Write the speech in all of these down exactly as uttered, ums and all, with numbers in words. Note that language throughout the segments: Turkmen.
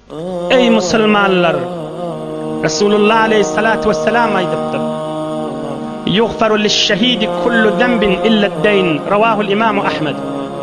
Ey musulmanlar, Resulullah aleyhissalatu vesselam aydıptır. Yughfaru liş-şehidi kullu zenbin illa-d-dayn. Ravahul İmam Ahmed.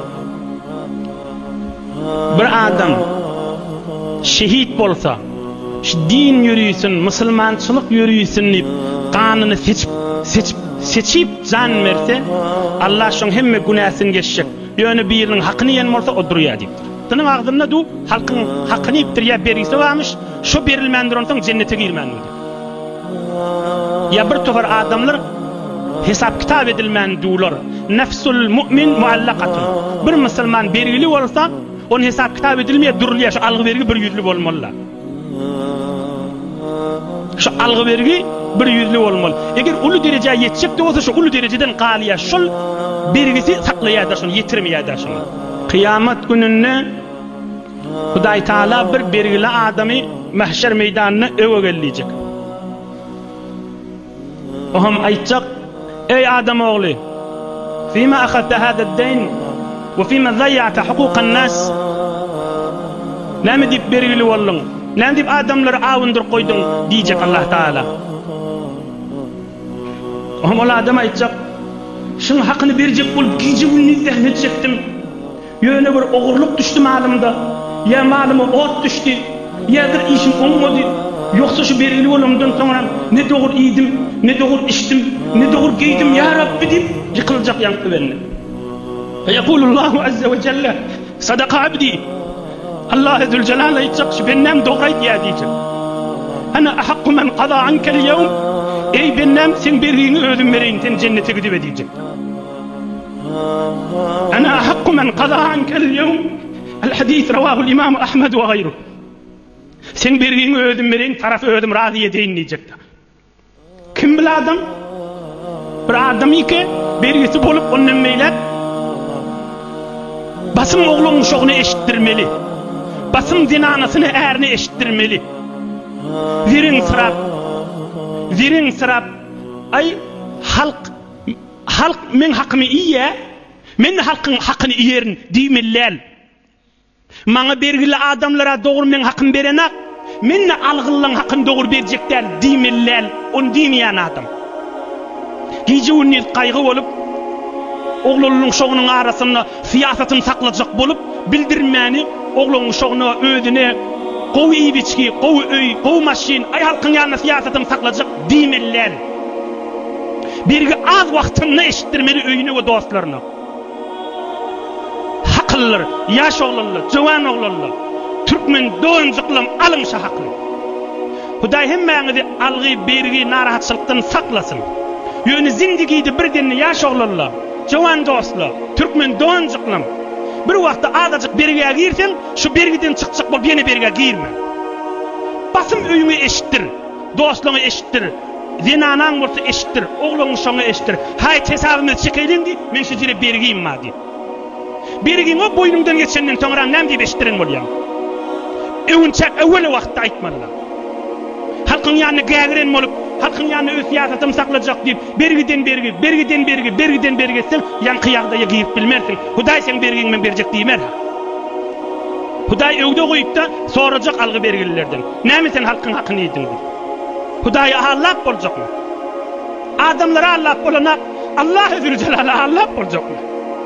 Bir adam şehit bolsa, şu din yürüysün, musulmançılık yürüysün deyip kanını seçip seçip seçip can verse, Allah şoň hemme günäsini geçecek. Ýöne biriniň hakyny ýen bolsa o durýar diýipdir. Tının ağzında du halkyň hakyny ýipdirýär bergisi barmyş, şo berilmendir ondan cennete girmendir. Ya bir tohar adamlar hesap kitap edilmen dular. Nefsul mu'min muallaqatun. Bir musulman bergili bolsa, onun hesap kitap edilmeye durulýar, şu algı bergi bir yüzlü bolmaly. Şu algı bergi bir yüzlü bolmaly. Eger ulu derejeye yetjek de bolsa, şu ulu derejeden galýar, şol bergisi saklaýar, şonu ýetirmeýär şonu. Kıyamet gününde Hudaý Taala bir bergili adamy mahşer meýdanyna öwe gelýek. Oham aýtjak: "Ey adam ogly, fima akhadta hada ad-dayn ve fima zayya'ta huquqan nas?" Näme diýip bergili boldun? Näme diýip adamlary awundyr koydun diýjek Allah Taala. Oham ol adam aýtjak: "Şuň hakyny berjek bolup giýje bunu zähmetjekdim. Ýöne bir ogurluk düşdi malymda, ya malyma ot düşdi, ya bir işim olmady. Yoksa şu bergili bolamdan soňra ne dogur ýedim, ne dogur içdim, ne dogur giýdim ya Rabbi diýip ýykyljak ýaňky benne." Ve yekulullahu azze ve celle: "Sadaka abdi." Allah Zul Celal aýtjak, şu bennem dogry diýär diýjek. "Ana ahakku men qada anka al-yawm." Ey bennem sen bergiňi özüm bereýin, sen jennete gidip diýjek. "Ana ahakku men qada anka al-yawm." El-hadis ravahul İmam Ahmed ve gayruh. Sen bergiňi özüm bereýin, tarafy özüm razy edeýin diýjek. Kim bil adam? Bir adam ike bergisi bolup ondan meýlep basym ogluň şoňuny eşitdirmeli. Basym dinanasyny ärini eşitdirmeli. Zirin sırap, zirin sırap. Ay halk, halk men hakymy iýe, men halkyň hakyny iýerin diýmelläl. Maňa bergili adamlara dogry men hakyny berenak, men algyllaň hakyny dogry berjekler diýmelläl. On diýmeýän adam. Giýje uny kaýgy bolup oglanyň şoňunyň arasynda siýasatyny saklajak bolup bildirmäni, oglanyň şoňuna özüne gowy ibiçki, gowy öý, gowy maşin, ay halkyň ýanyna siýasatyny saklajak diýmellär. Birgi az wagtyny eşitdirmeli öýüne we dostlaryna. Hakyllar, ýaş oglanlar, jowan oglanlar, türkmen doňjyklam alyň şa hakly. Hudaý hemmäňizi algy, bergi, narahatçylykdan saklasyn. Ýöne zindigiýde birden ýaş oglanlar, jowan dostlar, türkmen doňjyklam. Bir wagtda adajyk bergiä girsen, şu bergiden çykjak bolup ýene bergiä girme. Basym öýüňi eşitdir, dostlaryňy eşitdir, zinanaň bolsa eşitdir, oglanyň şoňa eşitdir. Hay tesawymy çekeýlendi, men şu jere bergiýim ma diýip. Bergiň o boýnumdan geçenden soňra näme diýip eşitdiren bolýar? Öwünçek awwel wagtda aýtmadylar. Halkyň ýanyna gägiren bolup, halkyň ýanyna öz siýasatyny saklajak diýip, bergiden bergi, bergiden bergi, bergiden bergi etsen, ýanky ýagda ýygyp bilmersiň. Hudaý sen bergiň men berjek diýmer. Hudaý öwde goýup da sorajak algy bergililerden. Näme sen halkyň hakyny ýedin? Hudaý Allah boljakmy? Adamlara Allah bolana, Allah Zul Celal Allah boljakmy?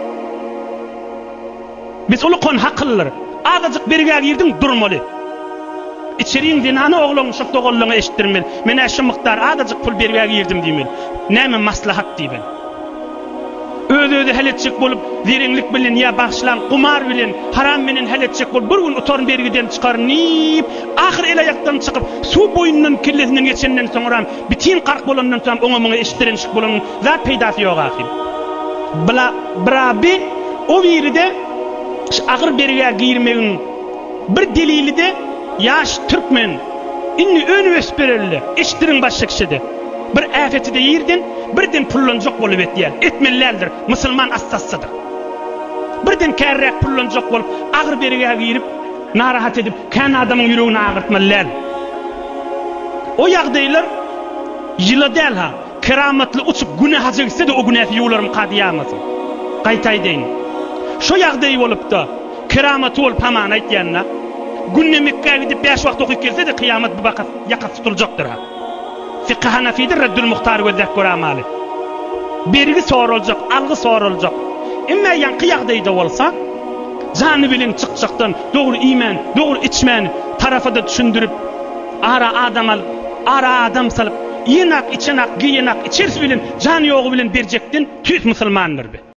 Biz ulu kon hakyllar, adajyk bergiä girdiň durmaly. İçeriň dinany oglanyň şok dogollaňy eşitdirmeli. Men şu mykdar adajyk pul bergiä girdim diýmeli. Näme maslahat diýben? Öýde heletçik bolup, zeriňlik bilen ýa bagşlan, kumar bilen, haram bilen heletçik bolup, bir gün utorun bergiden çykarnyp, ahyr el ayakdan çykyp, suw boýundan kirlesinden geçenden soňra bitin qark bolandan soň oňa muňa eşitdirençik bolan zat peýdasy ýok ahir. Bla brabi o ýerde ahyr bergiä girmegiň bir delili de yaş Türkmen inni önü ösperelli eşitdirin başka kişide bir afeti de yerdin birden pullanjak bolup etýär etmellerdir musulman assassydyr birden kärrek pullanjak bolup agyr bergiä girip narahat edip kan adamyň ýüregini agyrtmalar. O ýagdaýlar ýyla däl ha keramatly uçup günaha jegse de o günahy ýolarym qadýamasyn gaýtaý deýin. Şo ýagdaý bolup da keramat bolup haman aýtýanna günne Mekke'ye gidip beş vakit okuyup gelse de kıyamet bu bakat yakat tutulacaktır ha. Fiqh Hanafi'dir Reddül Muhtar ve Zekkur amali. Berigi sorulacak, algı sorulacak. Emme yan kıyaqdayda olsa, canı bilen çıkacaktan doğru iman, doğru içmen tarafı da düşündürüp, ara adam alıp, ara adam salıp, yenak, içenak, giyenak, içerisi bilen, canı yoğu bilen berjektin tüyt musulmandır be.